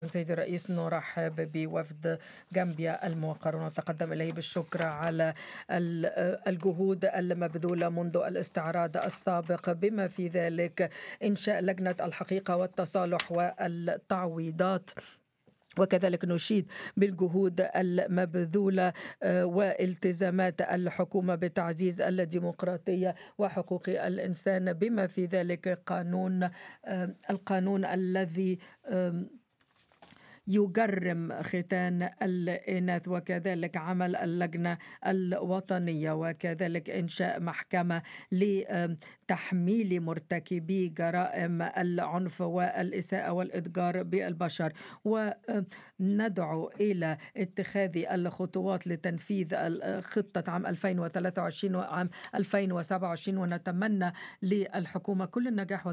سيدي الرئيس، نرحب بوفد غامبيا الموقر ونتقدم إليه بالشكر على الجهود المبذولة منذ الاستعراض السابق، بما في ذلك إنشاء لجنة الحقيقة والتصالح والتعويضات. وكذلك نشيد بالجهود المبذولة والتزامات الحكومة بتعزيز الديمقراطية وحقوق الإنسان، بما في ذلك القانون الذي يجرم ختان الإناث، وكذلك عمل اللجنة الوطنية، وكذلك إنشاء محكمة لتحميل مرتكبي جرائم العنف والإساءة والإتجار بالبشر. وندعو إلى اتخاذ الخطوات لتنفيذ خطة عام 2023 وعام 2027، ونتمنى للحكومة كل النجاح